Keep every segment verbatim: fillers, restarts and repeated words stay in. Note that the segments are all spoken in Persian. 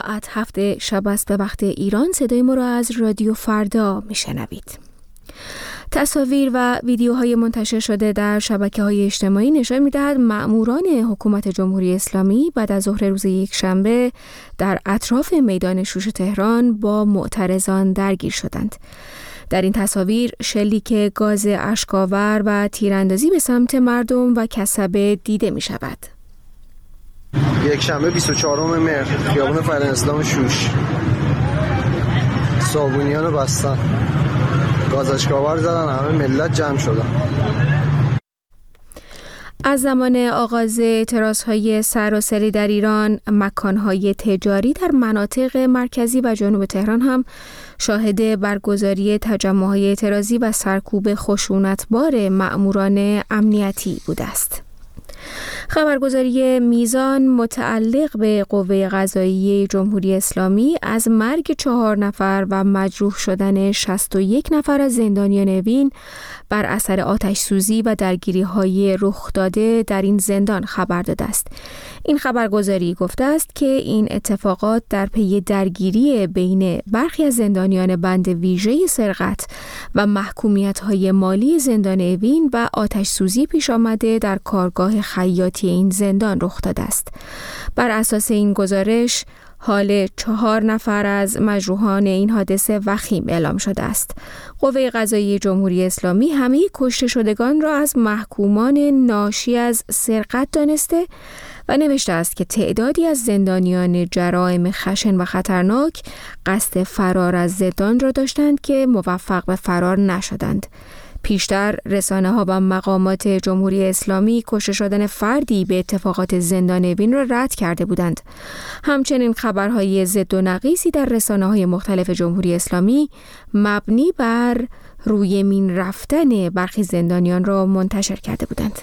ساعت هفت شب است به وقت ایران. صدای ما را از رادیو فردا میشنوید. تصاویر و ویدیوهای منتشر شده در شبکه‌های اجتماعی نشان می‌دهد مأموران حکومت جمهوری اسلامی بعد از ظهر روز یکشنبه در اطراف میدان شوش تهران با معترضان درگیر شدند. در این تصاویر شلیک گاز اشک‌آور و تیراندازی به سمت مردم و کسبه دیده می‌شود. یکشنبه بیست و چهارم مهر، خیابان فرهنگ اسلام شوش، صابونیان رو بستن، گاز اشک‌آور زدن، همه ملت جمع شدن. از زمان آغاز اعتراضهای سراسری در ایران، مکانهای تجاری در مناطق مرکزی و جنوب تهران هم شاهد برگزاری تجمع‌های اعتراضی و سرکوب خشونتبار مأموران امنیتی بوده است. خبرگزاری میزان متعلق به قوه قضاییه جمهوری اسلامی از مرگ چهار نفر و مجروح شدن شصت و یک نفر از زندانیان اوین بر اثر آتش سوزی و درگیری‌های رخ داده در این زندان خبر داده است. این خبرگزاری گفته است که این اتفاقات در پی درگیری بین برخی از زندانیان بند ویژه سرقت و محکومیت‌های مالی زندان اوین و آتش سوزی پیش آمده در کارگاه خیاطی این زندان رخ داده است. بر اساس این گزارش، حال چهار نفر از مجروحان این حادثه وخیم اعلام شده است. قوه قضاییه جمهوری اسلامی همه کشته شدگان را از محکومان ناشی از سرقت دانسته و نوشته است که تعدادی از زندانیان جرایم خشن و خطرناک قصد فرار از زندان را داشتند که موفق به فرار نشدند. پیشتر رسانه‌ها و مقامات جمهوری اسلامی کشته شدن فردی به اتفاقات زندان اوین را رد کرده بودند. همچنین خبرهای ضد و نقیصی در رسانه‌های مختلف جمهوری اسلامی مبنی بر روی مین رفتن برخی زندانیان را منتشر کرده بودند.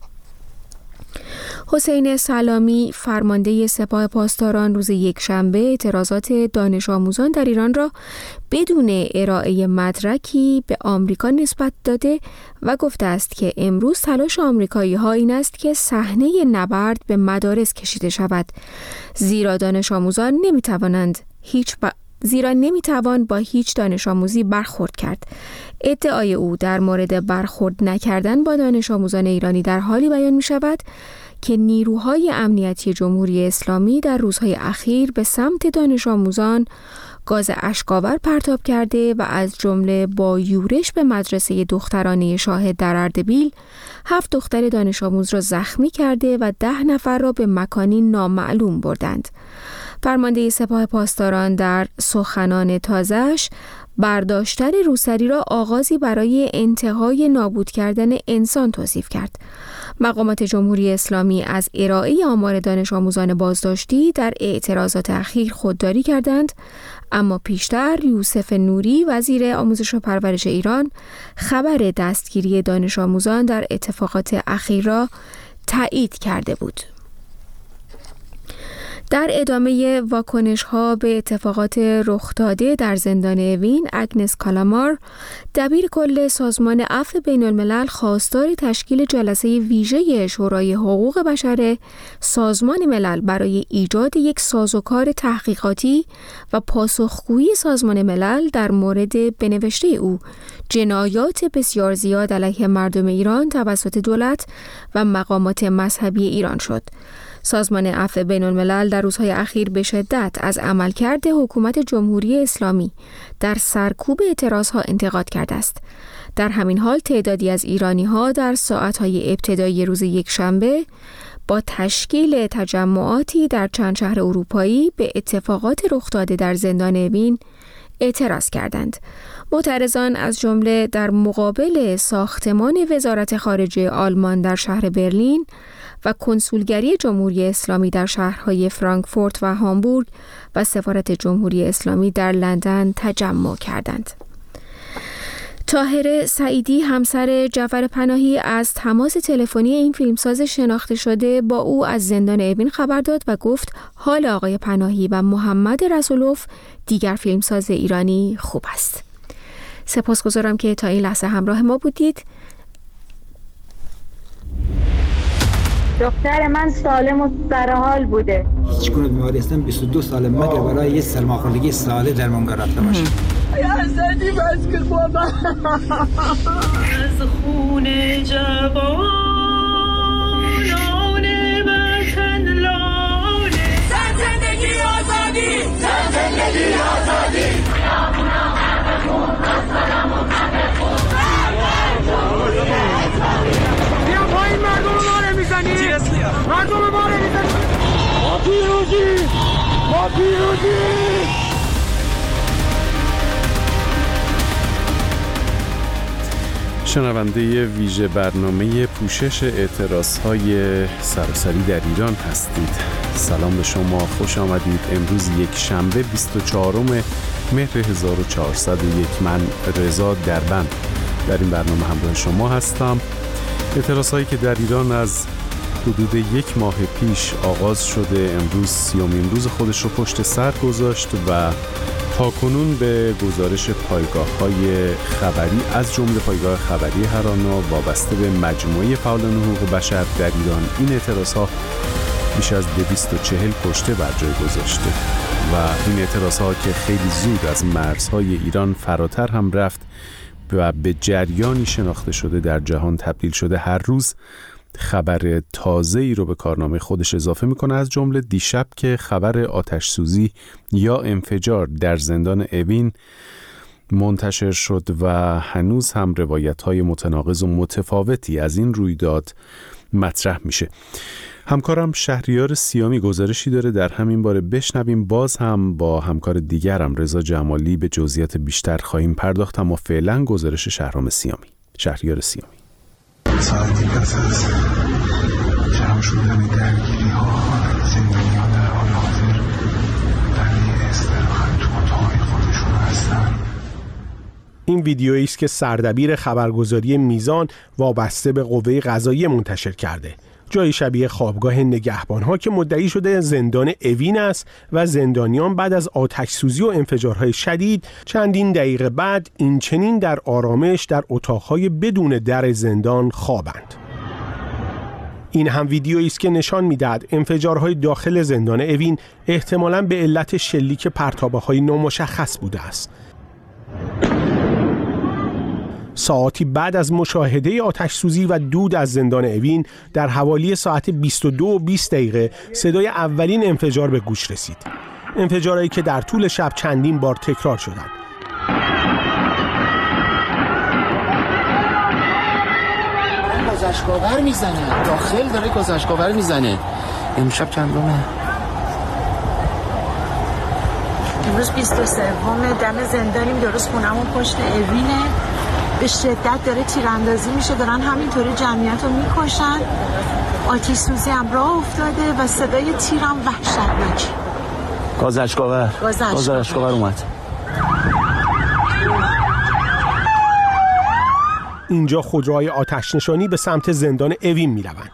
حسین سلامی، فرمانده سپاه پاسداران، روز یکشنبه اعتراضات دانش آموزان در ایران را بدون ارائه مدرکی به آمریکا نسبت داده و گفته است که امروز تلاش آمریکایی‌ها این است که صحنه نبرد به مدارس کشیده شود، زیرا دانش آموزان نمی‌توانند هیچ ب... زیرا نمیتوان با هیچ دانش آموزی برخورد کرد. ادعای او در مورد برخورد نکردن با دانش آموزان ایرانی در حالی بیان می شود که نیروهای امنیتی جمهوری اسلامی در روزهای اخیر به سمت دانش آموزان گاز اشک‌آور پرتاب کرده و از جمله با یورش به مدرسه دخترانه شاهد در اردبیل هفت دختر دانش آموز را زخمی کرده و ده نفر را به مکانی نامعلوم بردند. فرمانده سپاه پاسداران در سخنان تازه‌اش برداشتن روسری را آغازی برای انتهای نابود کردن انسان توصیف کرد. مقامات جمهوری اسلامی از ارائه آمار دانش آموزان بازداشتی در اعتراضات اخیر خودداری کردند، اما پیشتر یوسف نوری وزیر آموزش و پرورش ایران خبر دستگیری دانش آموزان در اتفاقات اخیر را تایید کرده بود. در ادامه واکنش‌ها به اتفاقات رخ داده در زندان اوین، اگنس کالامار، دبیر کل سازمان عفو بین الملل، خواستار تشکیل جلسه ویژه شورای حقوق بشر سازمان ملل برای ایجاد یک سازوکار تحقیقاتی و پاسخگویی سازمان ملل در مورد به نوشته او جنایات بسیار زیاد علیه مردم ایران توسط دولت و مقامات مذهبی ایران شد. سازمان عفو بین الملل در روزهای اخیر به شدت از عملکرد حکومت جمهوری اسلامی در سرکوب اعتراضها انتقاد کرده است. در همین حال تعدادی از ایرانی‌ها در ساعت‌های ابتدایی روز یکشنبه با تشکیل تجمعاتی در چند شهر اروپایی به اتفاقات رخ داده در زندان اوین اعتراض کردند. معترضان از جمله در مقابل ساختمان وزارت خارجه آلمان در شهر برلین و کنسولگری جمهوری اسلامی در شهرهای فرانکفورت و هامبورگ و سفارت جمهوری اسلامی در لندن تجمع کردند. طاهره سعیدی، همسر جعفر پناهی، از تماس تلفنی این فیلمساز شناخته شده با او از زندان اوین خبر داد و گفت حال آقای پناهی و محمد رسولوف، دیگر فیلمساز ایرانی، خوب است. سپاسگزارم که تا این لحظه همراه ما بودید. دختر من سالم و سرحال بوده. هیچ گونه بیماری هستن بیست و دو سال مگر برای یه سرماخوردگی ساله درمانگاه رفته باشه. یا زدی بس که بابا از خون جوانان وطن لاله. زن زندگی آزادی، زن زندگی آزادی. بیا پایین، مردم ما رو میزنی، مردم ما رو میزنی. ما پیروزی، ما پیروزی. شنونده ویژه برنامه پوشش اعتراضهای سراسری در ایران هستید. سلام به شما، خوش آمدید. امروز یک شنبه بیست و چهارم مهر هزار و چهارصد و یک. من رضا دربند در این برنامه همراه شما هستم. اعتراضهایی که در ایران از حدود یک ماه پیش آغاز شده امروز سیومین روز خودش رو پشت سر گذاشت و تاکنون به گزارش پایگاه‌های خبری از جمله پایگاه خبری هرانا وابسته به مجموعه فعالان حقوق بشر در ایران این اعتراضها بیش از دویست و چهل کشته بر جای گذاشته و این اعتراضها که خیلی زود از مرزهای ایران فراتر هم رفت و به جریانی شناخته شده در جهان تبدیل شده، هر روز خبر تازه‌ای رو به کارنامه خودش اضافه میکنه. از جمله دیشب که خبر آتش سوزی یا انفجار در زندان اوین منتشر شد و هنوز هم روایت‌های متناقض و متفاوتی از این رویداد مطرح میشه. همکارم شهریار سیامی گزارشی داره در همین باره، بشنویم. باز هم با همکار دیگرم رضا جمالی به جزئیات بیشتر خواهیم پرداخت، اما فعلا گزارش شهرام سیامی. شهریار سیامی. ساعتی پس از جمع شدن درگیری ها زندانیان در حال حاضر برای استراحت تو اتاق خودشون هستن. این ویدیویی است که سردبیر خبرگزاری میزان وابسته به قوه قضاییه منتشر کرده. جایی شبیه خوابگاه نگهبان‌ها که مدعی شده زندان اوین است و زندانیان بعد از آتش‌سوزی و انفجارهای شدید چندین دقیقه بعد این چنین در آرامش در اتاق‌های بدون در زندان خوابند. این هم ویدیویی است که نشان می‌دهد انفجارهای داخل زندان اوین احتمالاً به علت شلیک پرتابه‌های نامشخص بوده است. ساعتی بعد از مشاهده آتش سوزی و دود از زندان اوین در حوالی ساعت بیست و دو و بیست دقیقه صدای اولین انفجار به گوش رسید. انفجارهایی که در طول شب چندین بار تکرار شدند. گذشت‌آور میزنه، داخل داره گذشت‌آور میزنه. امشب چندمه؟ امروز بیست و سوم دم زندانیم، درست خونمون پشت اوینه. به شدت داره تیراندازی میشه، دارن همینطوری جمعیت رو میکشن. آتش سوزی هم راه افتاده و صدای تیرم وحشتناک. گازشگاور گازشگاور اومد. اینجا خودروهای آتش نشانی به سمت زندان اوین میروند.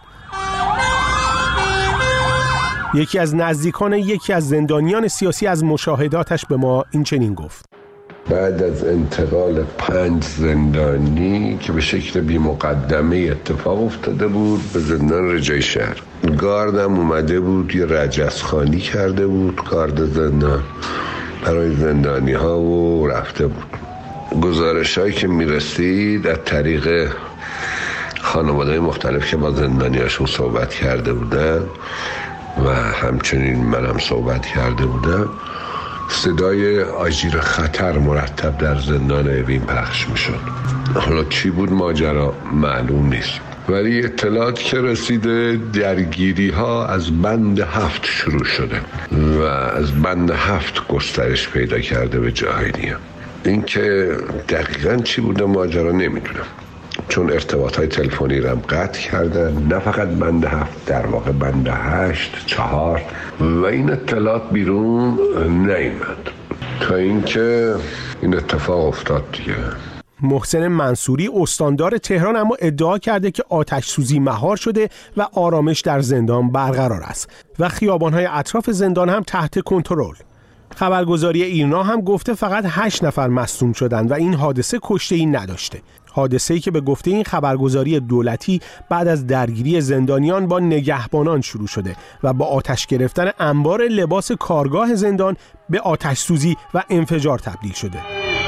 یکی از نزدیکان یکی از زندانیان سیاسی از مشاهداتش به ما این چنین گفت: بعد از انتقال پنج زندانی که به شکل بی مقدمه اتفاق افتاده بود به زندان رجای شهر، گاردم اومده بود یه رجزخوانی کرده بود، گارد زندان برای زندانی ها و رفته بود. گزارش هایی که میرسید از طریق خانواده های مختلف که با زندانی هاشون صحبت کرده بودن و همچنین منم صحبت کرده بودم، صدای آژیر خطر مرتب در زندان اوین پخش میشد. حالا چی بود ماجرا معلوم نیست، ولی اطلاعات که رسیده درگیری ها از بند هفت شروع شده و از بند هفت گسترش پیدا کرده به جاهای دیگه. این که دقیقاً چی بوده ماجرا نمیدونم، چون ارتباط های تلفنی رو هم قطع کردن، نه فقط بند هفت، در واقع بند هشت، چهار، و این اطلاعات بیرون نیامد تا اینکه این اتفاق افتاد دیگه. محسن منصوری استاندار تهران اما ادعا کرده که آتش سوزی مهار شده و آرامش در زندان برقرار است و خیابان‌های اطراف زندان هم تحت کنترل. خبرگزاری ایرنا هم گفته فقط هشت نفر مصدوم شدند و این حادثه کشته‌ای نداشته. حادثه‌ای که به گفته این خبرگزاری دولتی بعد از درگیری زندانیان با نگهبانان شروع شده و با آتش گرفتن انبار لباس کارگاه زندان به آتش سوزی و انفجار تبدیل شده.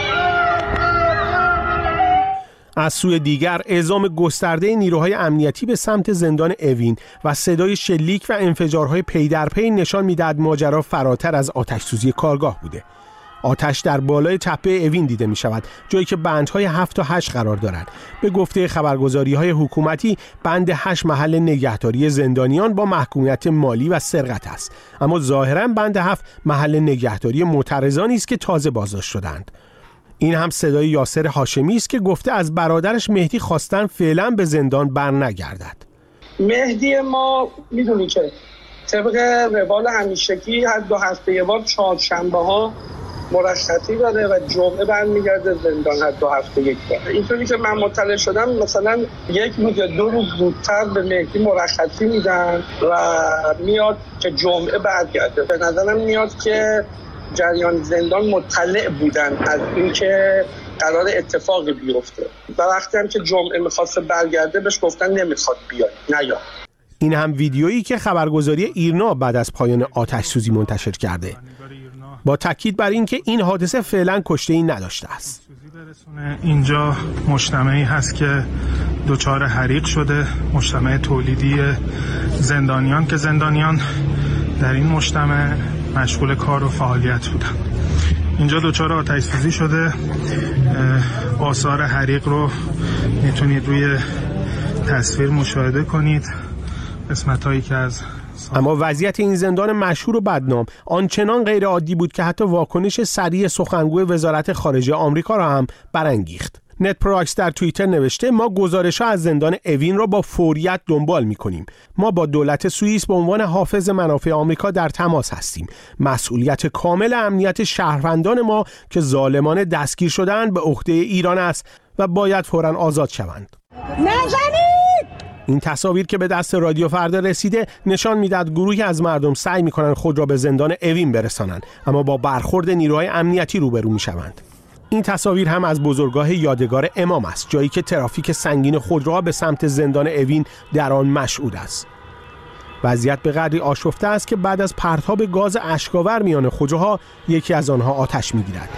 از سوی دیگر اعزام گسترده نیروهای امنیتی به سمت زندان اوین و صدای شلیک و انفجارهای پی در پی نشان می‌دهد ماجرا فراتر از آتش سوزی کارگاه بوده. آتش در بالای تپه اوین دیده می شود، جایی که بندهای هفت تا هشت قرار دارند. به گفته خبرگزاری‌های حکومتی بند هشت محل نگهداری زندانیان با محکومیت مالی و سرقت است، اما ظاهراً بند هفت محل نگهداری معترضانی است که تازه بازداشت شدند. این هم صدای یاسر هاشمی است که گفته از برادرش مهدی خواستن فعلا به زندان برنگردد. مهدی ما میدونی که طبق روال همیشگی هر دو هفته یه بار چهارشنبه ها مرخصی داره و جمعه برمیگرده زندان هر دو هفته یک بار. اینطوری که من مطلع شدم مثلا یک روز یا دو روز زودتر به مهدی مرخصی میدن و میاد که جمعه برگرده. به نظرم میاد که جریان زندان مطلع بودن از اینکه قرار اتفاقی بیفته و وقتی هم که جمعه میخواست برگرده بهش گفتن نمیخواد بیاد نیا. این هم ویدیویی که خبرگزاری ایرنا بعد از پایان آتش سوزی منتشر کرده، با تاکید بر این که این حادثه فعلا کشته‌ای نداشته است. اینجا مجتمعی هست که دچار حریق شده، مجتمع تولیدی زندانیان که زندانیان در این مجتمع مشغول کار و فعالیت بودن. اینجا دچار آتش سوزی شده. آثار حریق رو میتونید روی تصویر مشاهده کنید. قسمتایی که از اما وضعیت این زندان مشهور و بدنام آنچنان غیر عادی بود که حتی واکنش سریع سخنگوی وزارت خارجه آمریکا را هم برانگیخت. نت پراکس در توییتر نوشته ما گزارش‌ها از زندان اوین را با فوریت دنبال می‌کنیم. ما با دولت سوئیس به عنوان حافظ منافع آمریکا در تماس هستیم. مسئولیت کامل امنیت شهروندان ما که ظالمانه دستگیر شده‌اند به عهده ایران است و باید فوراً آزاد شوند. نزنید! این تصاویر که به دست رادیو فردا رسیده نشان میدهد گروهی از مردم سعی می‌کنند خود را به زندان اوین برسانند، اما با برخورد نیروهای امنیتی روبرو می‌شوند. این تصاویر هم از بزرگاه یادگار امام است، جایی که ترافیک سنگین خودروها به سمت زندان اوین در آن مشهود است. وضعیت به قدری آشفته است که بعد از پرتاب گاز اشک‌آور میان خودروها یکی از آنها آتش می‌گیرد.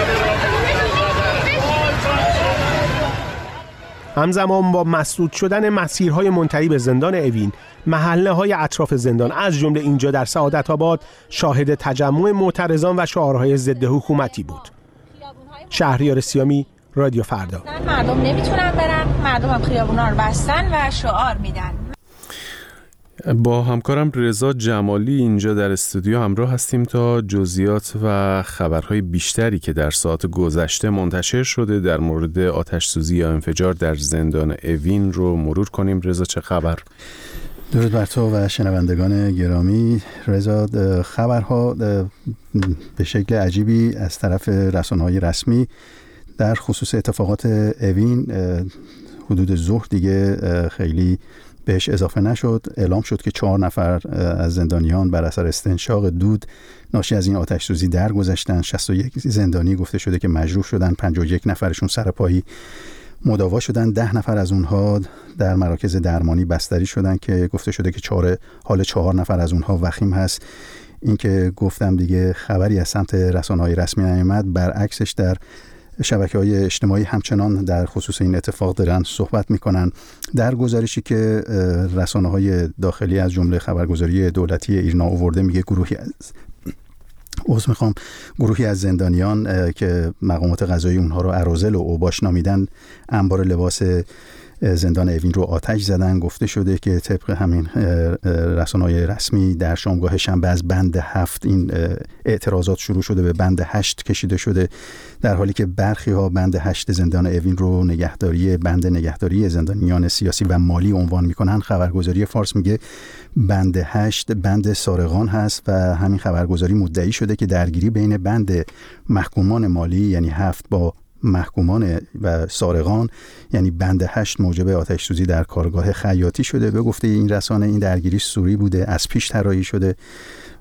همزمان با مسدود شدن مسیرهای منتهی به زندان اوین، محله‌های اطراف زندان از جمله اینجا در سعادت آباد شاهد تجمع معترضان و شعارهای ضد حکومتی بود. شهریار سیامی، رادیو فردا. مردم نمیتونن برن، مردم هم خیابونا رو بستن و شعار میدن. با همکارم رضا جمالی اینجا در استودیو همراه هستیم تا جزئیات و خبرهای بیشتری که در ساعات گذشته منتشر شده در مورد آتش سوزی یا انفجار در زندان اوین رو مرور کنیم. رضا چه خبر؟ درود بر تو و شنوندگان گرامی. رضا، خبرها به شکل عجیبی از طرف رسانه‌های رسمی در خصوص اتفاقات اوین حدود ظهر دیگه خیلی بهش اضافه نشد. اعلام شد که چهار نفر از زندانیان بر اثر استنشاق دود ناشی از این آتش سوزی درگذشتند. شصت و یک زندانی گفته شده که مجروح شدن، پنجاه و یک نفرشون سرپایی مداوا شدن، ده نفر از اونها در مراکز درمانی بستری شدن که گفته شده که چهار حال چهار نفر از اونها وخیم هست. این که گفتم دیگه خبری از سمت رسانه‌های رسمی نیامد، برعکسش در شبکه‌های اجتماعی همچنان در خصوص این اتفاق دارن صحبت میکنن. در گزارشی که رسانه‌های داخلی از جمله خبرگزاری دولتی ایرنا آورده میگه گروهی از عذر میخوام گروهی از زندانیان که مقامات قضایی اونها رو اراذل و اوباش نامیدن انبار لباس زندان اوین رو آتش زدن. گفته شده که طبق همین رسانه‌های رسمی در شامگاه شنبه از بند هفت این اعتراضات شروع شده به بند هشت کشیده شده، در حالی که برخی ها بند هشت زندان اوین رو نگهداری بند نگهداری زندانیان سیاسی و مالی عنوان میکنن. خبرگزاری فارس میگه بند هشت بند سارقان هست و همین خبرگزاری مدعی شده که درگیری بین بند محکومان مالی یعنی هفت با محکومان و سارقان یعنی بند هشت موجب آتش سوزی در کارگاه خیاطی شده. به گفته این رسانه این درگیری سوری بوده، از پیش طراحی شده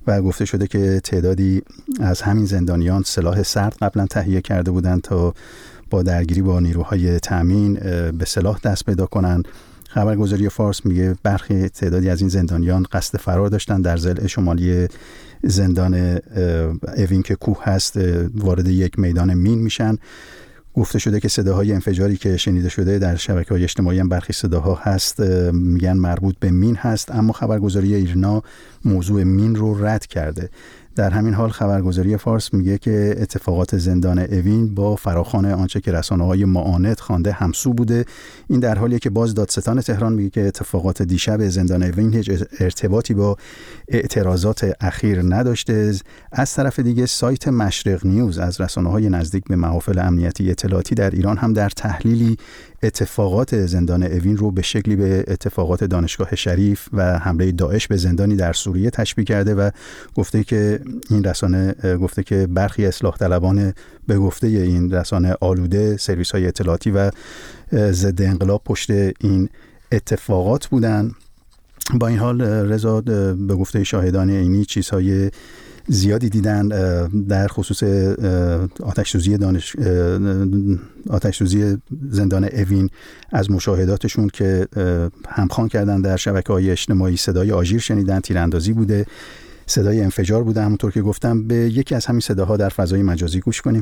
و گفته شده که تعدادی از همین زندانیان سلاح سرد قبلا تهیه کرده بودند تا با درگیری با نیروهای تامین به سلاح دست پیدا کنند. خبرگزاری فارس میگه برخی تعدادی از این زندانیان قصد فرار داشتن، در ضلع شمالی زندان اوین که کوه هست وارد یک میدان مین میشن. گفته شده که صداهای انفجاری که شنیده شده در شبکه‌های اجتماعی هم برخی صداها هست میگن مربوط به مین هست، اما خبرگزاری ایرنا موضوع مین رو رد کرده. در همین حال خبرگزاری فارس میگه که اتفاقات زندان اوین با فراخوان آنچه که رسانه‌های معاند خوانده همسو بوده. این در حالیه که باز دادستان تهران میگه که اتفاقات دیشب زندان اوین هیچ ارتباطی با اعتراضات اخیر نداشته. از طرف دیگه سایت مشرق نیوز از رسانه‌های نزدیک به محافل امنیتی اطلاعاتی در ایران هم در تحلیلی اتفاقات زندان اوین رو به شکلی به اتفاقات دانشگاه شریف و حمله داعش به زندانی در سوریه تشبیه کرده و گفته که این رسانه گفته که برخی اصلاح طلبان به گفته این رسانه آلوده سرویس‌های اطلاعاتی و ضد انقلاب پشت این اتفاقات بودن. با این حال رضا به گفته شاهدان عینی چیزهای زیادی دیدن در خصوص آتش سوزی دانش آتش سوزی زندان اوین. از مشاهداتشون که همخوان کردن در شبکه‌های اجتماعی صدای آژیر شنیدن، تیراندازی بوده، صدای انفجار بوده. همونطور که گفتم به یکی از همین صداها در فضای مجازی گوش کنیم.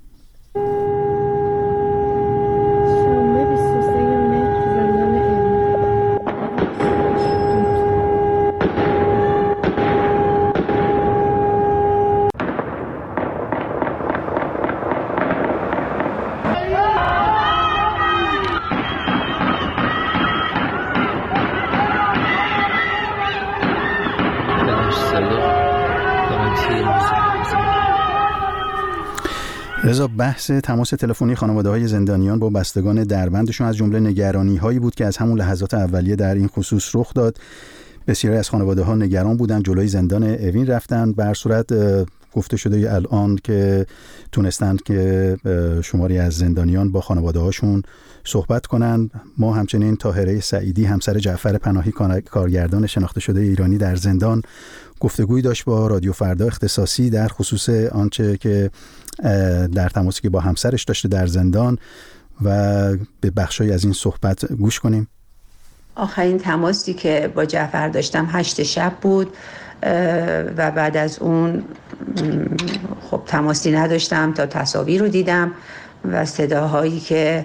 رضا، بحث تماس تلفنی خانواده‌های زندانیان با بستگان دربندشون از جمله نگرانی‌هایی بود که از همون لحظات اولیه در این خصوص رخ داد. بسیاری از خانواده‌ها نگران بودن، جلوی زندان اوین رفتن. به هر صورت گفته شده الان که تونستند که شماری از زندانیان با خانواده‌هاشون صحبت کنند. ما همچنین طاهره سعیدی همسر جعفر پناهی کارگردان شناخته شده ایرانی در زندان گفتگویی داشت با رادیو فردا اختصاصی در خصوص آنچه که در تماسی که با همسرش داشته در زندان و به بخشی از این صحبت گوش کنیم. آخرین تماسی که با جعفر داشتم هشت شب بود و بعد از اون خب تماسی نداشتم تا تصاویر رو دیدم و صداهایی که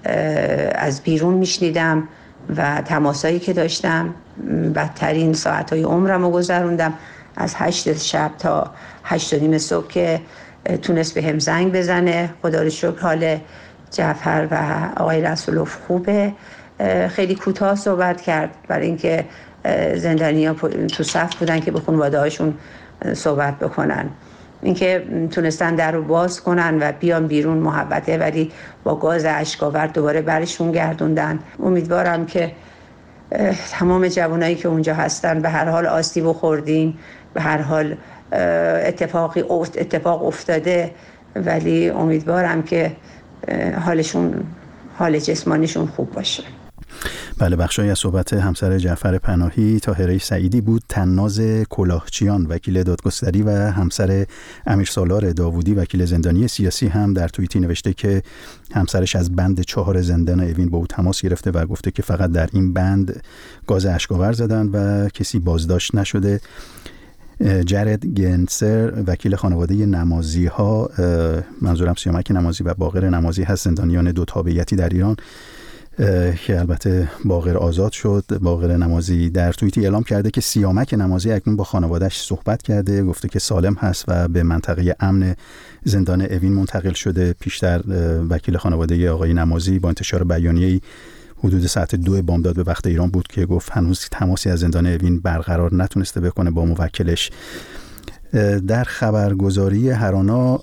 از بیرون میشنیدم و تماسایی که داشتم. بدترین ساعتهای عمرم رو گذروندم از هشت شب تا هشت و نیم صبح که تونست به هم زنگ بزنه. خدا رو شکر حال جعفر و آقای رسولوف خوبه. خیلی کوتاه صحبت کرد برای اینکه زندانی‌ها تو صف بودن که به خانواده هاشون صحبت بکنن. اینکه تونستن در رو باز کنن و بیان بیرون محبته، ولی با گاز اشک‌آور دوباره برشون گردوندن. امیدوارم که تمام جوانایی که اونجا هستن به هر حال آسیب خوردیم، به هر حال اتفاقی اتفاق افتاده، ولی امیدوارم که حالشون حال جسمانیشون خوب باشه. بله، بخشی از صحبت همسر جعفر پناهی طاهره سعیدی بود. طناز کلاهچیان وکیل دادگستری و همسر امیرسالار داوودی وکیل زندانی سیاسی هم در توییتی نوشته که همسرش از بند چهار زندان اوین با او تماس گرفته و گفته که فقط در این بند گاز اشک‌آور زدن و کسی بازداشت نشده. جرد گنسر وکیل خانواده نمازی ها، منظورم سیامک نمازی و باقر نمازی هست، زندانیان دو تابعیتی در ایران که البته باقر آزاد شد. باقر نمازی در توییتی اعلام کرده که سیامک نمازی اکنون با خانواده‌اش صحبت کرده، گفته که سالم هست و به منطقه امن زندان اوین منتقل شده. پیشتر وکیل خانواده آقای نمازی با انتشار بیانیه‌ای حدود ساعت دو بامداد به وقت ایران بود که گفت هنوز تماسی از زندان اوین برقرار نتونسته بکنه با موکلش. در خبرگزاری هرانا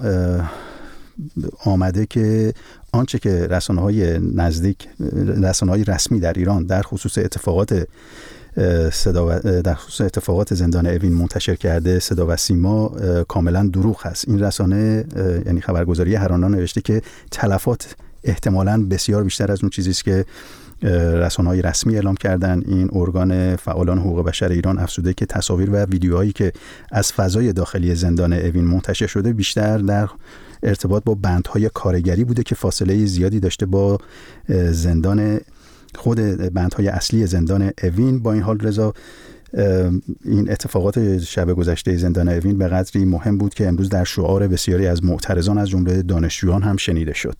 آمده که آنچه که رسانه‌های نزدیک رسانه‌های رسمی در ایران در خصوص اتفاقات صدا در خصوص اتفاقات زندان اوین منتشر کرده صدا و سیما کاملا دروغ هست. این رسانه یعنی خبرگزاری هرانا نوشته که تلفات احتمالاً بسیار بیشتر از اون چیزی است که رسانه‌های رسمی اعلام کردن. این ارگان فعالان حقوق بشر ایران افزوده که تصاویر و ویدیوهایی که از فضای داخلی زندان اوین منتشر شده بیشتر در ارتباط با بندهای کارگری بوده که فاصله زیادی داشته با زندان خود بندهای اصلی زندان اوین. با این حال رضا، این اتفاقات شب گذشته زندان اوین به قدری مهم بود که امروز در شعار بسیاری از معترضان از جمله دانشجویان هم شنیده شد.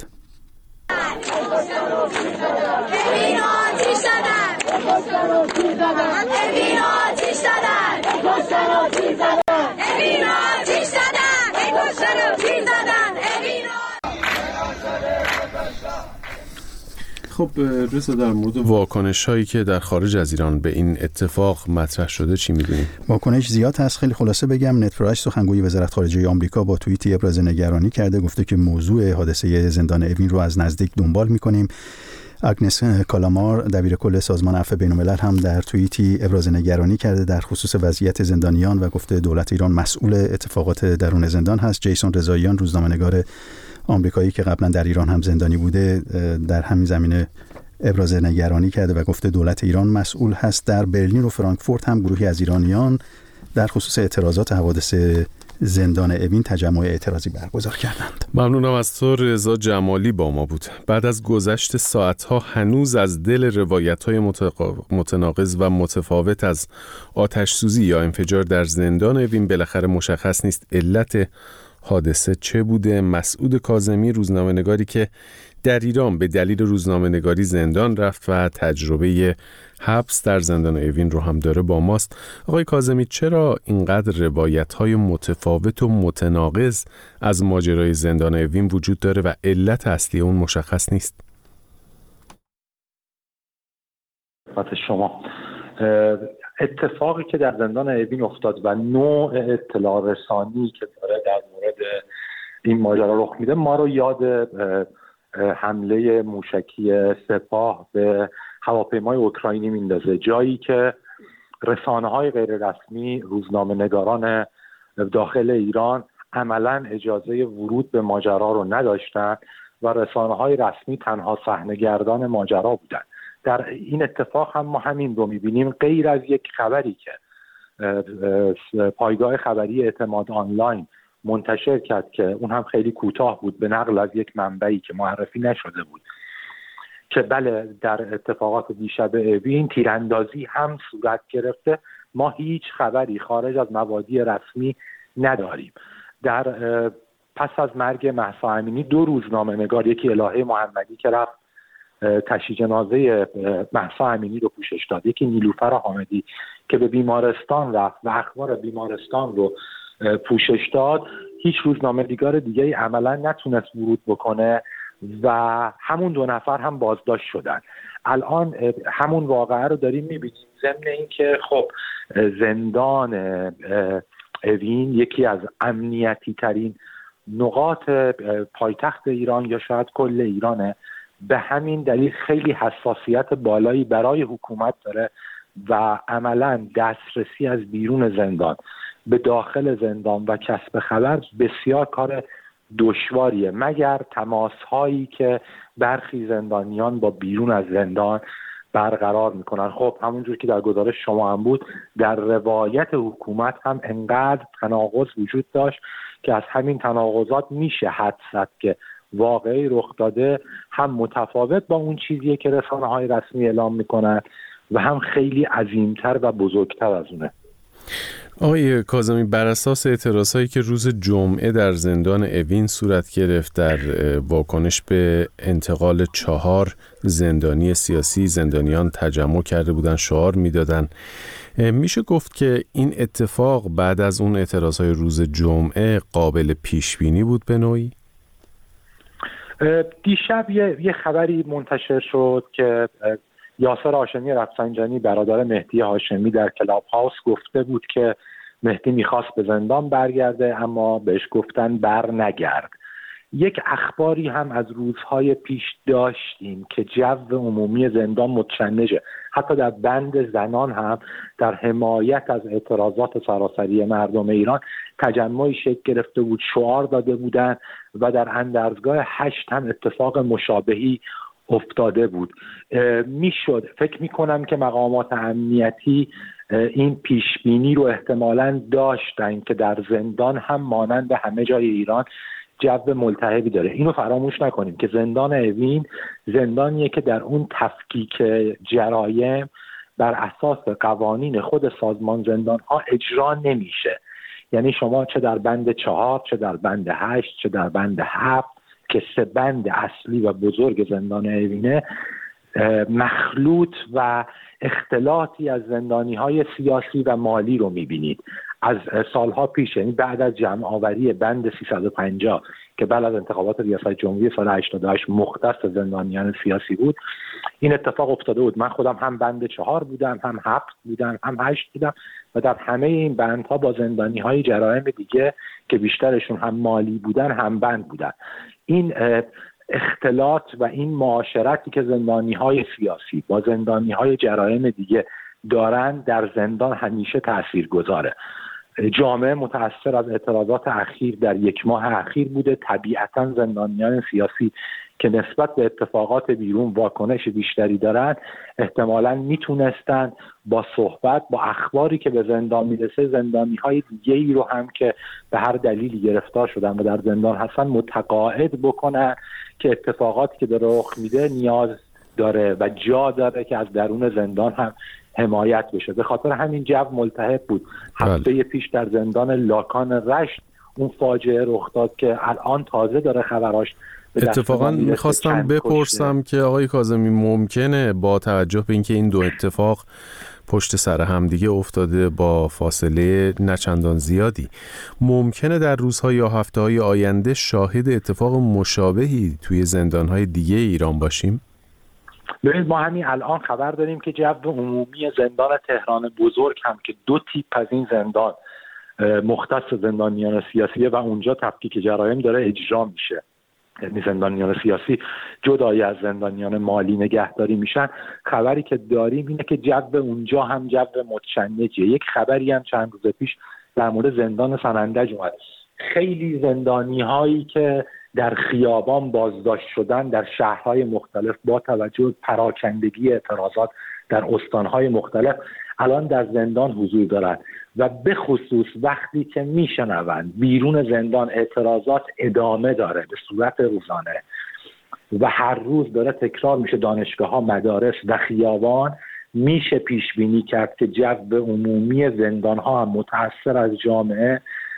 خب رضا، در مورد واکنش هایی که در خارج از ایران به این اتفاق مطرح شده چی می‌دونی؟ واکنش زیاد هست. خیلی خلاصه بگم، نت پرایس سخنگوی وزارت خارجه آمریکا با توییتی ابراز نگرانی کرده، گفته که موضوع حادثه زندان اوین رو از نزدیک دنبال می‌کنیم. آگنس کالامار دبیر کل سازمان عفو بین‌الملل هم در توییتی ابراز نگرانی کرده در خصوص وضعیت زندانیان و گفته دولت ایران مسئول اتفاقات درون زندان هست. جیسون رضاییان روزنامه‌نگار آمریکایی که قبلا در ایران هم زندانی بوده در همین زمینه ابراز نگرانی کرده و گفته دولت ایران مسئول هست. در برلین و فرانکفورت هم گروهی از ایرانیان در خصوص اعتراضات حوادث زندان اوین تجمع اعتراضی برگزار کردند. ممنونم از تو. رضا جمالی با ما بود. بعد از گذشت ساعتها هنوز از دل روایت‌های متناقض و متفاوت از آتش سوزی یا انفجار در زندان اوین بالاخره مشخص نیست علت حادثه چه بوده. مسعود کاظمی، روزنامه‌نگاری که در ایران به دلیل روزنامه‌نگاری زندان رفت و تجربه حبس در زندان اوین رو هم داره، با ماست. آقای کاظمی، چرا اینقدر روایت‌های متفاوت و متناقض از ماجرای زندان اوین وجود داره و علت اصلی اون مشخص نیست؟ خدمت شما، اتفاقی که در زندان اوین افتاد و نوع اطلاع رسانی که داره در مورد این ماجرا رخ میده ما رو یاد حمله موشکی سپاه به هواپیمای اوکراینی میندازه، جایی که رسانه‌های غیر رسمی، روزنامه‌نگاران داخل ایران عملاً اجازه ورود به ماجرا رو نداشتن و رسانه‌های رسمی تنها صحنه‌گردان ماجرا بودن. در این اتفاق هم ما همین رو می‌بینیم. غیر از یک خبری که پایگاه خبری اعتماد آنلاین منتشر کرد که اون هم خیلی کوتاه بود به نقل از یک منبعی که معرفی نشده بود که بله در اتفاقات دیشب اوین تیراندازی هم صورت گرفته، ما هیچ خبری خارج از مبادی رسمی نداریم. در پس از مرگ مهسا امینی دو روزنامه‌نگار، یکی الهه محمدی که رفت تشییع جنازه مهسا امینی رو پوشش داد، یکی نیلوفر حامدی که به بیمارستان رفت و اخبار بیمارستان رو پوشش داد، هیچ روزنامه‌نگار دیگه‌ای عملاً نتونست ورود بکنه و همون دو نفر هم بازداشت شدن. الان همون واقعه رو داریم می‌بینیم، ضمن این که خب زندان اوین یکی از امنیتی ترین نقاط پایتخت ایران یا شاید کل ایرانه، به همین دلیل خیلی حساسیت بالایی برای حکومت داره و عملاً دسترسی از بیرون زندان به داخل زندان و کسب خبر بسیار کار دشواریه، مگر تماس هایی که برخی زندانیان با بیرون از زندان برقرار میکنن. خب همونجور که در گزارش شما هم بود، در روایت حکومت هم انقدر تناقض وجود داشت که از همین تناقضات میشه حدس زد که واقعی رخ داده هم متفاوت با اون چیزیه که رسانه های رسمی اعلام میکنن و هم خیلی عظیمتر و بزرگتر از اونه. آقای کاظمی، بر اساس اعتراضایی که روز جمعه در زندان اوین صورت گرفت در واکنش به انتقال چهار زندانی سیاسی، زندانیان تجمع کرده بودن، شعار میدادن، میشه گفت که این اتفاق بعد از اون اعتراضهای روز جمعه قابل پیش بینی بود به نوعی؟ دیشب یه, یه خبری منتشر شد که یاسر هاشمی رفسنجانی برادر مهدی هاشمی در کلاب هاوس گفته بود که مهدی میخواست به زندان برگرده اما بهش گفتن بر نگرد. یک اخباری هم از روزهای پیش داشتیم که جو عمومی زندان متشنجه، حتی در بند زنان هم در حمایت از اعتراضات سراسری مردم ایران تجمعی شکل گرفته بود، شعار داده بودند و در اندرزگاه هشت هم اتفاق مشابهی افتاده بود. میشد فکر میکنم که مقامات امنیتی این پیشبینی رو احتمالاً داشتن که در زندان هم مانند همه جای ایران جو ملتهبی داره. اینو فراموش نکنیم که زندان اوین زندانیه که در اون تفکیک جرایم بر اساس قوانین خود سازمان زندان ها اجرا نمیشه. یعنی شما چه در بند چهار، چه در بند هشت، چه در بند هفت که سه بند اصلی و بزرگ زندان اوینه مخلوط و اختلاطی از زندانی های سیاسی و مالی رو میبینید. از سالها پیش، یعنی بعد از جمع آوری بند سیصد و پنجاه که بعد از انتخابات ریاست جمهوری سال هشتاد و هشت مختص زندانیان سیاسی بود، این اتفاق افتاده بود. من خودم هم بند چهار بودم، هم هفت بودم، هم هشت بودم و در همه این بندها با زندانی های جرایم دیگه که بیشترشون هم مالی بودن هم بند بودن. این اختلاط و این معاشرتی که زندانی های سیاسی با زندانی های جرایم دیگه دارن در زندان همیشه تأثیر گذاره. جامعه متأثر از اعتراضات اخیر در یک ماه اخیر بوده. طبیعتاً زندانیان سیاسی که نسبت به اتفاقات بیرون واکنش بیشتری دارن احتمالاً میتونستن با صحبت، با اخباری که به زندان میرسه، زندانی های دیگه ای رو هم که به هر دلیلی گرفتار شدن و در زندان هستن متقاعد بکنن که اتفاقاتی که داره رخ میده نیاز داره و جا داره که از درون زندان هم حمایت بشه. به خاطر همین جو ملتهب بود. هفته پیش در زندان لاکان رشت اون فاجعه رخ داد که الان تازه داره خبراش. اتفاقا میخواستم بپرسم که آقای کاظمی ممکنه با توجه به اینکه این دو اتفاق پشت سر هم دیگه افتاده با فاصله نچندان زیادی، ممکنه در روزها یا هفته‌های آینده شاهد اتفاق مشابهی توی زندان‌های دیگه ایران باشیم؟ ببینید ما همین الان خبر داریم که جو عمومی زندان تهران بزرگ هم که دو تیپ از این زندان مختص زندانیان سیاسیه و اونجا تفکیک جرایم داره اجرا میشه، یعنی زندانیان سیاسی جدای از زندانیان مالی نگهداری میشن. خبری که داریم اینه که جو اونجا هم جو متشنجه. یک خبری هم چند روز پیش در مورد زندان سنندج اومد. خیلی زندانی هایی که در خیابان بازداشت شدن در شهرهای مختلف با توجه به پراکندگی اعتراضات در استانهای مختلف الان در زندان حضور دارند و به خصوص وقتی که میشنوند بیرون زندان اعتراضات ادامه داره به صورت روزانه و هر روز داره تکرار میشه دانشگاه‌ها، مدارس و خیابان، میشه پیش بینی کرد که جو عمومی زندان‌ها هم متأثر از جامعه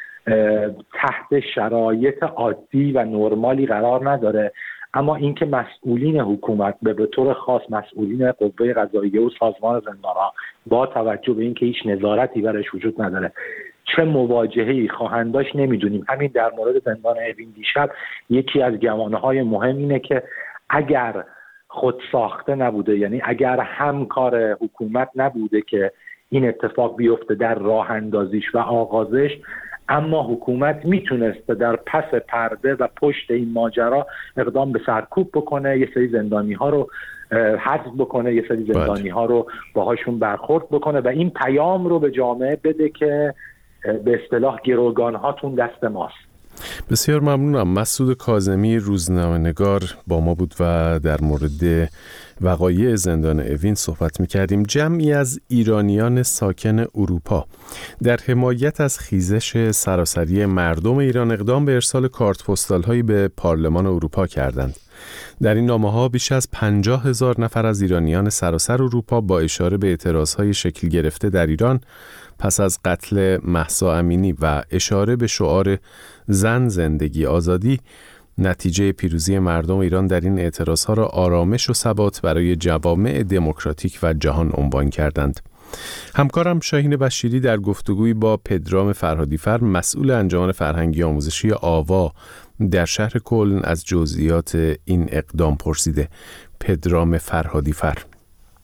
تحت شرایط عادی و نرمالی قرار نداره. اما اینکه مسئولین حکومت به طور خاص مسئولین قوه قضاییه و سازمان زندان‌ها با توجه به اینکه هیچ نظارتی برش وجود نداره چه مواجهه‌ای خواهند داشت نمیدونیم. همین در مورد زندان اوین دیشب یکی از گمانه‌های مهم اینه که اگر خود ساخته نبوده، یعنی اگر همکار حکومت نبوده که این اتفاق بیفته در راه اندازیش و آغازش، اما حکومت میتونسته در پس پرده و پشت این ماجرا اقدام به سرکوب بکنه، یه سری زندانی ها رو حذف بکنه، یه سری زندانی ها رو باهاشون برخورد بکنه و این پیام رو به جامعه بده که به اصطلاح گروگان هاتون دست ماست. بسیار ممنونم. مسعود کاظمی روزنامه‌نگار با ما بود و در مورد وقایع زندان اوین صحبت می‌کردیم. جمعی از ایرانیان ساکن اروپا در حمایت از خیزش سراسری مردم ایران اقدام به ارسال کارت پستال‌هایی به پارلمان اروپا کردند. در این نامه‌ها بیش از پنجاه هزار نفر از ایرانیان سراسر اروپا با اشاره به اعتراضهای شکل گرفته در ایران پس از قتل مهسا امینی و اشاره به شعار زن زندگی آزادی نتیجه پیروزی مردم ایران در این اعتراضها را آرامش و ثبات برای جوامع دموکراتیک و جهان عنوان کردند. همکارم شاهین بشیری در گفتگویی با پدرام فرهادیفر مسئول انجمن فرهنگی آموزشی آوا در شهر کلن از جزئیات این اقدام پرسیده. پدرام فرهادیفر: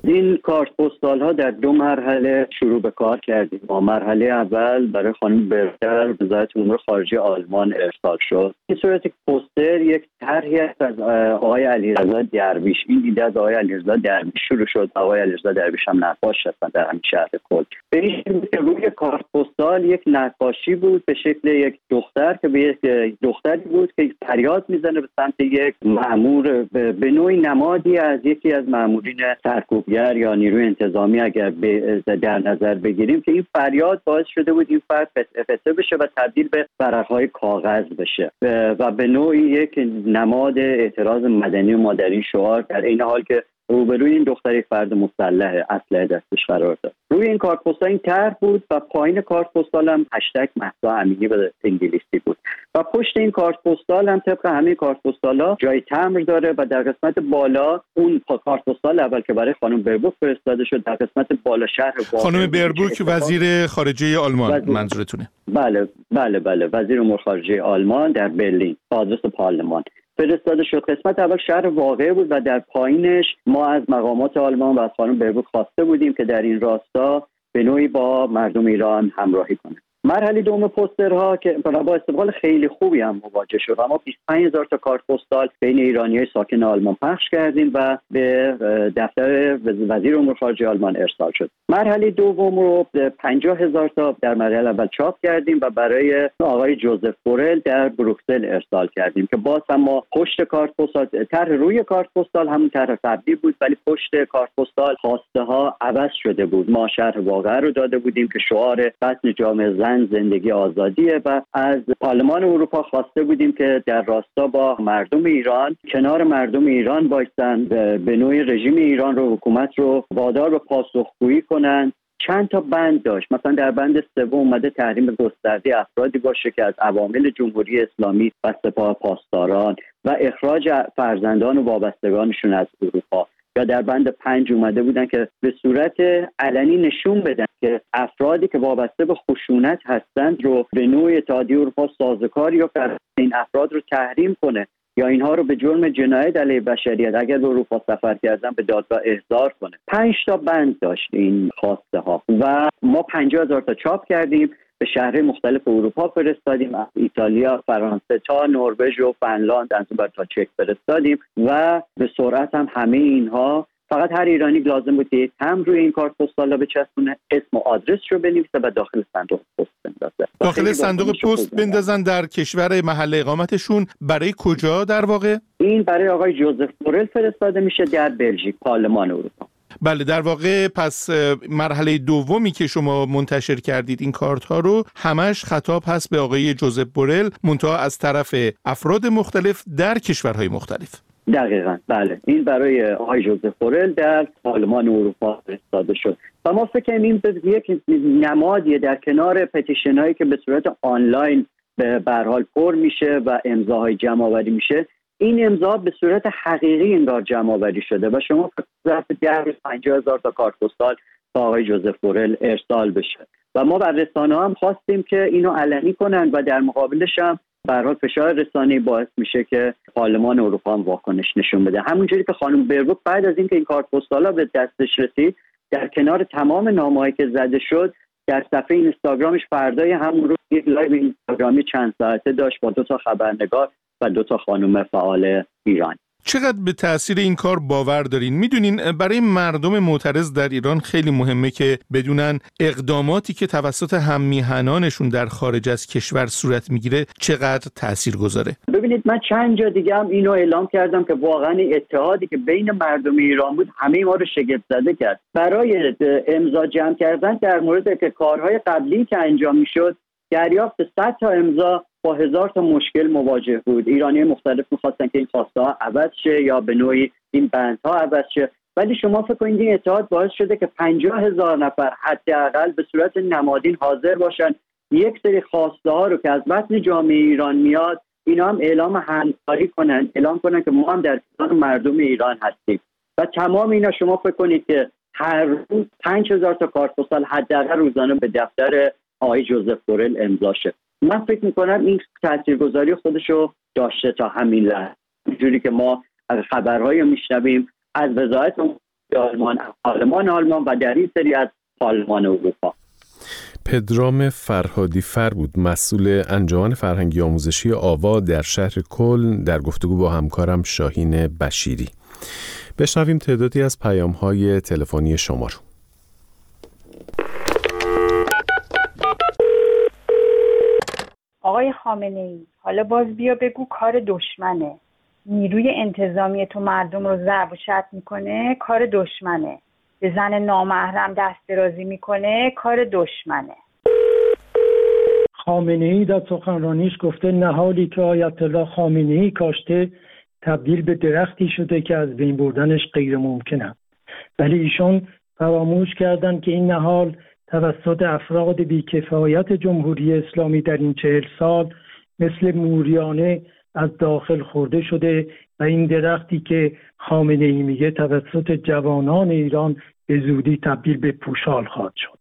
این کارت پستال ها در دو مرحله شروع به کار کردیم. با مرحله اول برای خانم برگر وزارت امور خارجه آلمان ارسال شد. این صورت پوستر یک طرحی است از آقای علیرضا درویش. این ایده از آقای علیرضا درویش شروع شد. آقای علیرضا درویش هم نقاش هستن در همین شهر کل. به این شکل که روی کارت پستال یک نقاشی بود به شکل یک دختر که به یک دختری بود که فریاد میزنه به سمت یک مأمور، به نوعی نمادی از یکی از مأمورین سرکوبگر یا نیروی انتظامی اگر در نظر بگیریم که این فریاد باعث شده بود این فرد قطعه بشه و تبدیل به ورقهای کاغذ بشه و به نوعی یک نماد اعتراض مدنی و مادری شعار در این حال که روبروی این دختری فرد مسلح اسلحه دستش قرار داد. روی این کارت پستال این طرح بود و پایین کارت پستال هم هشتگ مهسا امینی به انگلیسی بود و پشت این کارت پستال هم طبق همین کارت پستالا جای تمبر داره و در قسمت بالا اون کارت پستال اول که برای خانم بربوک فرستاده شد در قسمت بالا شهر خانم بربوک وزیر خارجه آلمان وزیر... منظورتونه؟ بله بله بله وزیر امور خارجه آلمان در برلین آدرس پارلمان فرستاده شد. قسمت اول شهر واقعه بود و در پایینش ما از مقامات آلمان و از خانم بربوک خواسته بودیم که در این راستا به نوعی با مردم ایران همراهی کنه. مرحله دوم پوسترها که با استقبال خیلی خوبی هم مواجه شد. ما بیست و پنج هزار تا کارت پستال بین ایرانیای ساکن آلمان پخش کردیم و به دفتر وزیر امور خارجه آلمان ارسال شد. مرحله دوم رو پنجاه هزار تا در مرحله اول چاپ کردیم و برای آقای جوزف بورل در بروکسل ارسال کردیم که باز هم ما پشت کارت پستال طرح روی کارت پستال همون طرح قبلی بود ولی پشت کارت پستال خواسته ها عوض شده بود. ما شرح واقعه رو داده بودیم که شعار فصل جامعه زن زندگی آزادیه و از پارلمان اروپا خواسته بودیم که در راستا با مردم ایران کنار مردم ایران بایستن، به نوعی رژیم ایران رو حکومت رو وادار به پاسخگویی کنن. چند تا بند داشت، مثلا در بند سوم اومده تحریم گسترده افرادی باشه که از عوامل جمهوری اسلامی و سپاه پاسداران و اخراج فرزندان و وابستگانشون از اروپا، یا در بند پنج اومده بودن که به صورت علنی نشون بدن که افرادی که وابسته به خشونت هستند رو به نوع اتحادیه اروپا سازوکار یا این افراد رو تحریم کنه یا اینها رو به جرم جنایت علیه بشریت اگر به اروپا سفر کردن به دادگاه احضار کنه. پنج تا بند داشت این خواسته ها و ما پنجاه هزار تا چاپ کردیم به شهرهای مختلف اروپا فرستادیم، از ایتالیا، فرانسه تا نروژ و فنلاند، از اون تا چک فرستادیم و به سرعت هم همه اینها فقط هر ایرانی لازم بود که هم روی این کارت پستالا بچسبونه، اسم و آدرس رو بنویسه و داخل صندوق پست بندازه. داخل صندوق پست بندازن در کشور محل اقامتشون. برای کجا در واقع؟ این برای آقای جوزف بورل فرستاده میشه در بلژیک، پارلمان اروپا. بله، در واقع پس مرحله دومی که شما منتشر کردید این کارت ها رو همش خطاب هست به آقای جوزف بورل، منتها از طرف افراد مختلف در کشورهای مختلف. دقیقاً بله، این برای آقای جوزف بورل در پارلمان اروپا فرستاده شد و ما فکر کنیم این یک نمادیه در کنار پتیشن هایی که به صورت آنلاین به هر حال پر میشه و امضاهای جمع آوری میشه. این امضا به صورت حقیقی انگار جمع آوری شده و شما ظرف ده پنجاه هزار تا کارت پستال با آقای جوزف بورل ارسال بشه و ما بر رسانه هم خواستیم که اینو علنی کنن و در مقابلش هم به هر حال فشار رسانه‌ای باعث میشه که پارلمان اروپا هم واکنش نشون بده. همونجوری که خانم بربوک بعد از اینکه این کارت پستالا به دستش رسید در کنار تمام نامه‌هایی که زده شد در صفحه اینستاگرامش فردای همون روز یک لایو اینستاگرامی چند ساعته داشت با دو تا خبرنگار و دو تا خانم فعال ایران. چقدر به تأثیر این کار باور دارین؟ میدونین برای مردم معترض در ایران خیلی مهمه که بدونن اقداماتی که توسط هممیهنانشون در خارج از کشور صورت میگیره چقدر تأثیر گذاره. ببینید من چند جا دیگه هم اینو اعلام کردم که واقعا اتحادی که بین مردم ایران بود همه ما رو شگفت زده کرد. برای امضا جمع کردن در مورد که کارهای قبلی که انجام میشد دریافت صد تا امضا با هزار تا مشکل مواجه بود. ایرانی مختلف می‌خواستن که این خواسته ها عوض شه یا به نوعی این بندها عوض شه، ولی شما فکر کنید این اتحاد باعث شده که پنجاه هزار نفر حداقل به صورت نمادین حاضر باشن یک سری خواسته ها رو که از بطن جامعه ایران میاد اینا هم اعلام همکاری کنن، اعلام کنن که ما هم در کنار مردم ایران هستیم و تمام اینا شما فکر کنید که هر روز پنج هزار تا کارت پستال حداقل روزانه به دفتر آقای جوزف بورل امضا شه. من فکر میکنم این تاثیرگذاری خودشو داشته تا همین لحظه. اینجوری که ما از خبرهایی میشنویم از وزارت آلمان، پارلمان آلمان و در این سری از پارلمان اروپا. پدرام فرهادی فر بود، مسئول انجمن فرهنگی آموزشی آوا در شهر کلن، در گفتگو با همکارم شاهین بشیری. بشنویم تعدادی از پیام‌های تلفنی شما رو. آقای خامنه‌ای، حالا باز بیا بگو کار دشمنه. نیروی انتظامی تو مردم رو ضرب و شتم میکنه، کار دشمنه. به زن نامحرم دست درازی میکنه، کار دشمنه. خامنه‌ای در سخنرانیش گفته نهالی که آیت الله خامنه‌ای کاشته تبدیل به درختی شده که از بین بردنش غیر ممکنه. ولی ایشون فراموش کردن که این نهال توسط افراد بی‌کفایت جمهوری اسلامی در این چهل سال مثل موریانه از داخل خورده شده و این درختی که خامنه‌ای میگه توسط جوانان ایران به زودی تبدیل به پوشال خواهد شد.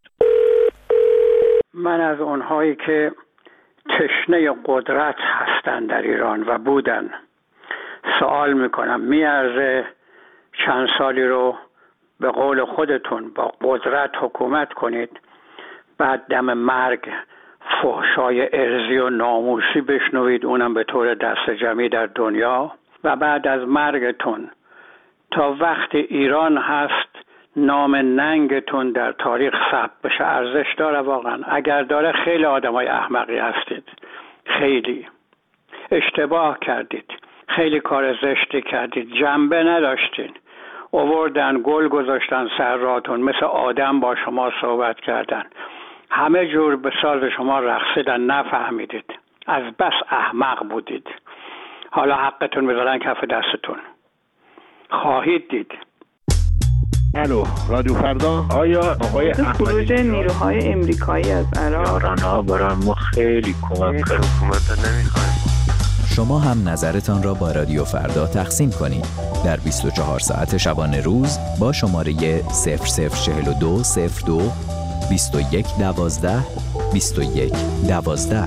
من از اونهایی که تشنه قدرت هستند در ایران و بودن سوال میکنم، میارزه چند سالی رو به قول خودتون با قدرت حکومت کنید، بعد دم مرگ فحشای ارضی و ناموسی بشنوید، اونم به طور دست جمعی در دنیا، و بعد از مرگتون تا وقت ایران هست نام ننگتون در تاریخ ثبت بشه؟ ارزش داره واقعا؟ اگر داره خیلی آدمای احمقی هستید، خیلی اشتباه کردید، خیلی کار زشتی کردید، جنبه نداشتین، آوردن گل گذاشتن سر راهتون، مثل آدم با شما صحبت کردن، همه جور به ساز شما رقصیدن، نفهمیدید، از بس احمق بودید. حالا حقتون بذارن کف دستتون، خواهید دید. الو رادیو فردا. آیا آقای احمدی خروج نیروهای امریکایی از عراق یارانها برای ما خیلی کمک کرد، حکومت نمیخوایم. شما هم نظرتان را با رادیو فردا تقسیم کنید در بیست و چهار ساعت شبانه روز با شماره صفر صفر چهل و دو صفر دو بیست و یک دوازده بیست و یک دوازده.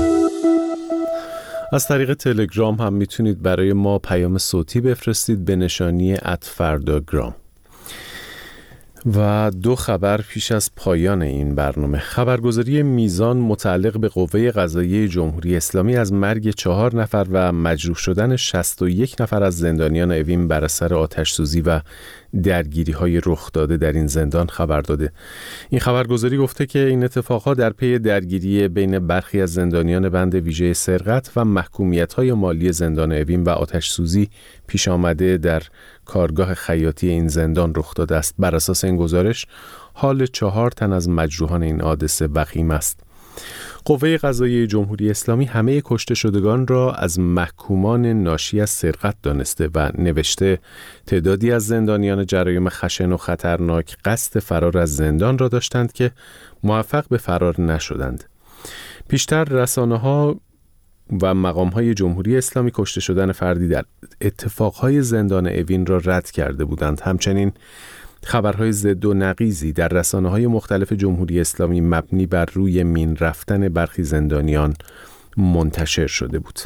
از طریق تلگرام هم میتونید برای ما پیام صوتی بفرستید به نشانی ات فرداگرام. و دو خبر پیش از پایان این برنامه. خبرگزاری میزان متعلق به قوه قضاییه جمهوری اسلامی از مرگ چهار نفر و مجروح شدن شصت و یک نفر از زندانیان اوین بر اثر آتش سوزی و درگیری های رخ داده در این زندان خبر داده. این خبرگزاری گفته که این اتفاقها در پی درگیری بین برخی از زندانیان بند ویژه سرقت و محکومیت های مالی زندان اوین و آتش سوزی پیش آمده در کارگاه خیاطی این زندان رخ داده است. بر اساس این گزارش حال چهار تن از مجروحان این حادثه وخیم است. قوه قضاییه جمهوری اسلامی همه کشته شدگان را از محکومان ناشی از سرقت دانسته و نوشته تعدادی از زندانیان جرایم خشن و خطرناک قصد فرار از زندان را داشتند که موفق به فرار نشدند. پیشتر رسانه‌ها و مقام‌های جمهوری اسلامی کشته شدن فردی در اتفاقهای زندان اوین را رد کرده بودند. همچنین خبرهای ضد و نقیضی در رسانه‌های مختلف جمهوری اسلامی مبنی بر روی مین رفتن برخی زندانیان منتشر شده بود.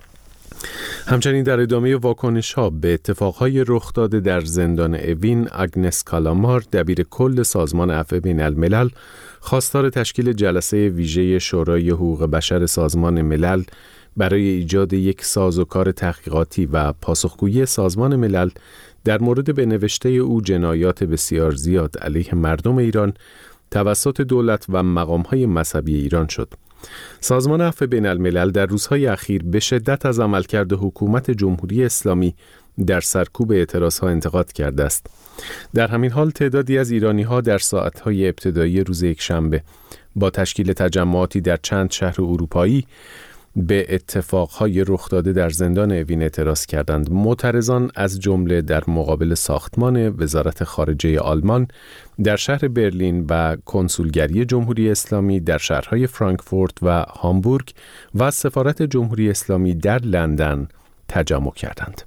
همچنین در ادامه واکنش‌ها به اتفاقهای رخ داده در زندان اوین، آگنس کالامار، دبیر کل سازمان عفو بین الملل، خواستار تشکیل جلسه ویژه شورای حقوق بشر سازمان ملل برای ایجاد یک سازوکار تحقیقاتی و پاسخگویی سازمان ملل در مورد به نوشته او جنایات بسیار زیاد علیه مردم ایران توسط دولت و مقام‌های مذهبی ایران شد. سازمان عفو بین الملل در روزهای اخیر به شدت از عملکرد حکومت جمهوری اسلامی در سرکوب اعتراضها انتقاد کرده است. در همین حال تعدادی از ایرانی‌ها در ساعت‌های ابتدایی روز یکشنبه با تشکیل تجمعاتی در چند شهر اروپایی به اتفاقهای رخ داده در زندان اوین اعتراض کردند. معترضان از جمله در مقابل ساختمان وزارت خارجه آلمان در شهر برلین و کنسولگری جمهوری اسلامی در شهرهای فرانکفورت و هامبورگ و سفارت جمهوری اسلامی در لندن تجمع کردند.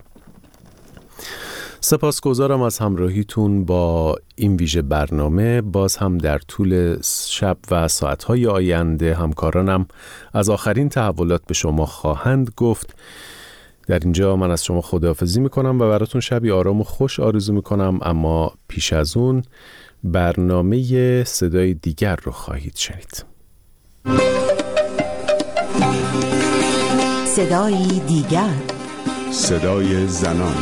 سپاسگزارم از همراهیتون با این ویژه برنامه. باز هم در طول شب و ساعتهای آینده همکارانم از آخرین تحولات به شما خواهند گفت. در اینجا من از شما خداحافظی میکنم و براتون شبی آرام و خوش آرزو میکنم، اما پیش از اون برنامه صدای دیگر رو خواهید شنید. صدای دیگر، صدای زنان.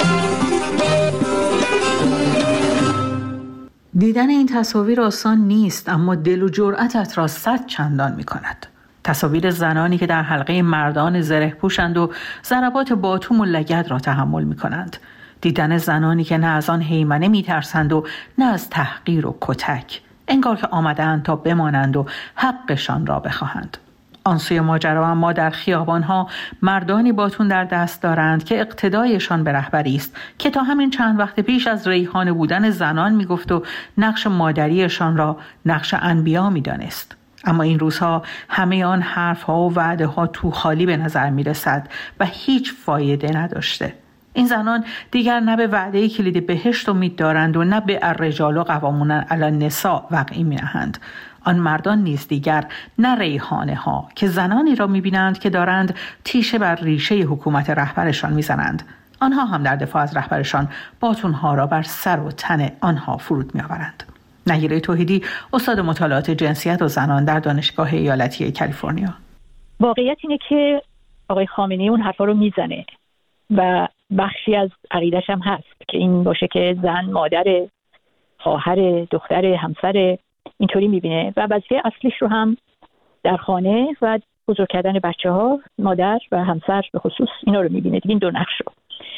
دیدن این تصاویر آسان نیست، اما دل و جرأتت را صد چندان می کند. تصاویر زنانی که در حلقه مردان زره پوشند و ضربات باتوم و لگد را تحمل می کنند. دیدن زنانی که نه از آن هیمنه می ترسند و نه از تحقیر و کتک، انگار که آمدند تا بمانند و حقشان را بخواهند. آن سوی ماجرا اما در خیابانها مردانی باتون در دست دارند که اقتدایشان به رهبری است که تا همین چند وقت پیش از ریحانه بودن زنان میگفت و نقش مادریشان را نقش انبیا میدانست. اما این روزها همه آن حرفها و وعده ها تو خالی به نظر میرسد و هیچ فایده نداشته. این زنان دیگر نه به وعده کلید بهشت امید دارند و نه به الرجال و قوامون علی النساء وقعی می‌نهند. آن مردان نیز دیگر نه ریحانه ها که زنانی را می‌بینند که دارند تیشه بر ریشه حکومت رهبرشان می‌زنند. آنها هم در دفاع از رهبرشان باتونها را بر سر و تن آنها فرود می‌آورند. نگیره توحیدی، استاد مطالعات جنسیت و زنان در دانشگاه ایالتی کالیفرنیا. واقعیت اینه که آقای خامنه‌ای اون حرفا رو میزنه و بخشی از عقیده‌ش هم هست که این باشه که زن مادر، خواهر، دختر، همسر اینطوری میبینه و وظیفه اصلیش رو هم در خانه و بزرگ کردن بچه‌ها، مادر و همسر به خصوص اینا رو میبینه دیگه، این دو نقش رو.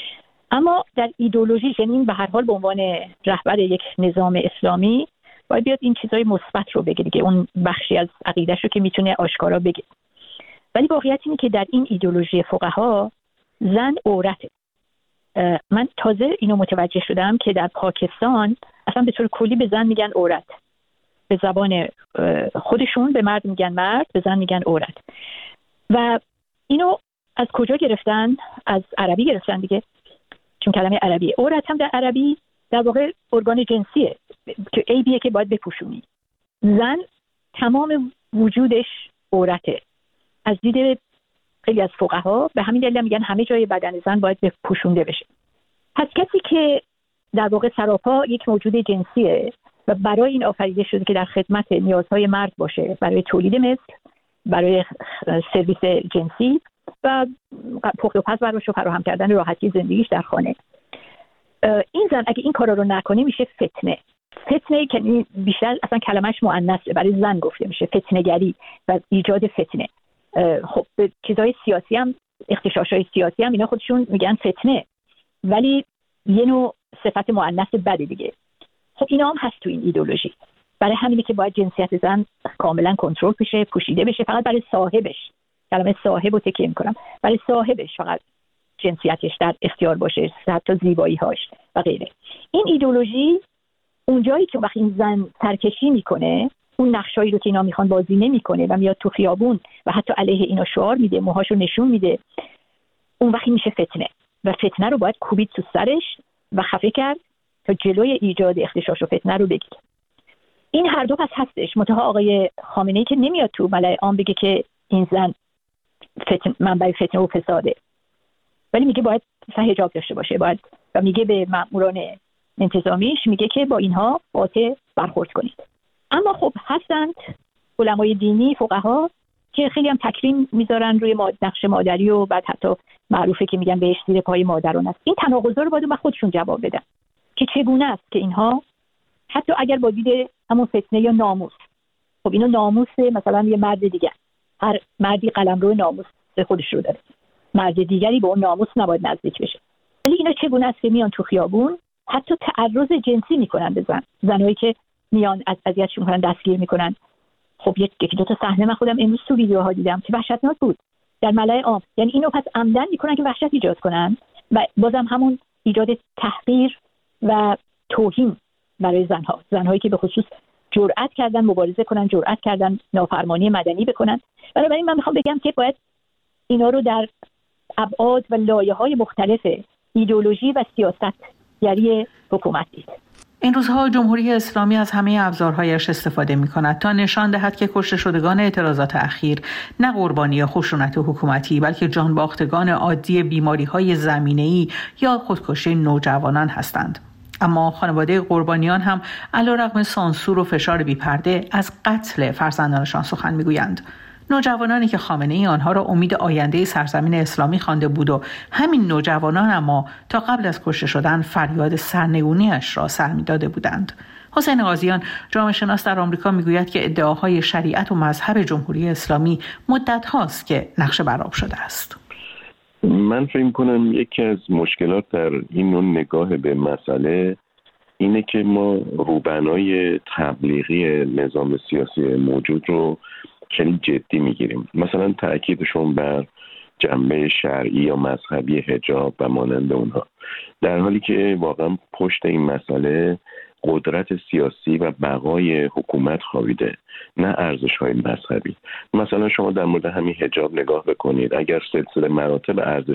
اما در ایدئولوژی، یعنی به هر حال به عنوان رهبر یک نظام اسلامی باید بیاد این چیزای مثبت رو بگه دیگه، اون بخشی از عقیده‌ش رو که میتونه آشکارا بگه. ولی واقعیت اینه که در این ایدئولوژی فقها زن عورته. من تازه اینو متوجه شدم که در پاکستان اصلا به طور کلی به زن میگن عورت، به زبان خودشون به مرد میگن مرد، به زن میگن عورت. و اینو از کجا گرفتن؟ از عربی گرفتن دیگه، چون کلمه عربی عورت هم در عربی در واقع ارگان جنسیه که عیبیه که باید بپوشونی. زن تمام وجودش عورته. از دید خیلی از فقها به همین دلیل میگن همه جای بدن زن باید بپوشونده بشه. پس کسی که در واقع سراپا یک موجود جنسیه و برای این آفریده شده که در خدمت نیازهای مرد باشه، برای تولید مثل، برای سرویس جنسی و پخت و پز براش و فراهم کردن راحتی زندگیش در خانه، این زن اگه این کارا رو نکنه میشه فتنه. فتنه که بیشتر اصلا کلمش مؤنثه، برای زن گفته میشه، فتنه‌گری و ایجاد فتنه. خب به چیزای سیاسی هم، اختشاشای سیاسی هم اینا خودشون میگن فتنه، ولی یه نوع صفت مؤنث بده دیگه. خب اینا هم هست تو این ایدئولوژی. برای همینه که باید جنسیت زن کاملا کنترل بشه، پوشیده بشه، فقط برای صاحبش، کلمه صاحب رو تکیه میکنم، برای صاحبش فقط جنسیتش در اختیار باشه، حتی زیبایی‌هاش و غیره. این ایدئولوژی اونجایی که وقتی این زن سرکشی میکنه، اون نقشایی رو که اینا میخوان بازی نمیکنه و میاد تو خیابون و حتی علیه اینا شعار میده، موهاشو نشون میده، اون وقتی میشه فتنه و فتنه رو باید کوبید تو سرش و خفه کرد تا جلوی ایجاد اختشاش و فتنه رو بگیره. این هر دو پس هستش. منتها آقای خامنه‌ای که نمیاد تو ملأ عام بگه که این زن فتن منبع فتنه و فساده، ولی میگه باید مثلا حجاب داشته باشه، باید، و میگه به مأموران انتظامیش میگه که با اینها قاطع برخورد کنید. اما خب هستند علمای دینی، فقها که خیلی هم تکریم میذارن روی نقش مادری و بعد حتی معروفه که میگن بهش زیر پای مادران است. این تناقضا رو باید با خودشون جواب بدن که چگونه است که اینها حتی اگر با دید همون فتنه یا ناموس، خب اینو ناموس مثلا یه مرد دیگه، هر مردی قلمرو ناموس خودش رو داره، مرد دیگری به اون ناموس نباید نزدیک بشه، ولی اینا چگونه است که میان تو خیابون حتی تعرض جنسی میکنن به زن، زنایی که میان از اذیتشون میکنن، دستگیر میکنن. خب یکی دو تا صحنه من خودم امروز تو ویدیوها دیدم که وحشتناک بود در ملأ عام. یعنی اینو پس عمدن میکنن که وحشت ایجاد کنن و بازم همون ایجاد تحقیر و توهین برای زنها، زنهایی که به خصوص جرأت کردن مبارزه کنن، جرأت کردن نافرمانی مدنی بکنن. بنابراین من میخوام بگم که باید اینا رو در ابعاد و لایه‌های مختلف ایدئولوژی و سیاست گری حکومت دید. این روزها جمهوری اسلامی از همه ابزارهایش استفاده می‌کند تا نشان دهد که کشته شدگان اعتراضات اخیر نه قربانی خشونت حکومتی بلکه جانباختگان عادی بیماری‌های زمینه‌ای یا خودکشی نوجوانان هستند. اما خانواده قربانیان هم علیرغم سانسور و فشار بی‌پرده از قتل فرزندانشان سخن می‌گویند. نوجوانانی که خامنه‌ای آنها را امید آینده سرزمین اسلامی خوانده بود و همین نوجوانان اما تا قبل از کشته شدن فریاد سرنگونی‌اش را سر می‌داده بودند. حسین قاضیان جامعه شناس در آمریکا میگوید که ادعاهای شریعت و مذهب جمهوری اسلامی مدت هاست که نقش برآب شده است. من فکر کنم یکی از مشکلات در این نوع نگاه به مسئله اینه که ما روبنای تبلیغی نظام سیاسی موجود رو خیلی جدی میگیریم. مثلا تأکیدشون بر جنبه شرعی یا مذهبی حجاب و مانند اونها، در حالی که واقعا پشت این مسئله قدرت سیاسی و بقای حکومت خوابیده، نه ارزش‌های مذهبی. مثلا شما در مورد همین حجاب نگاه بکنید، اگر سلسله مراتب ارزش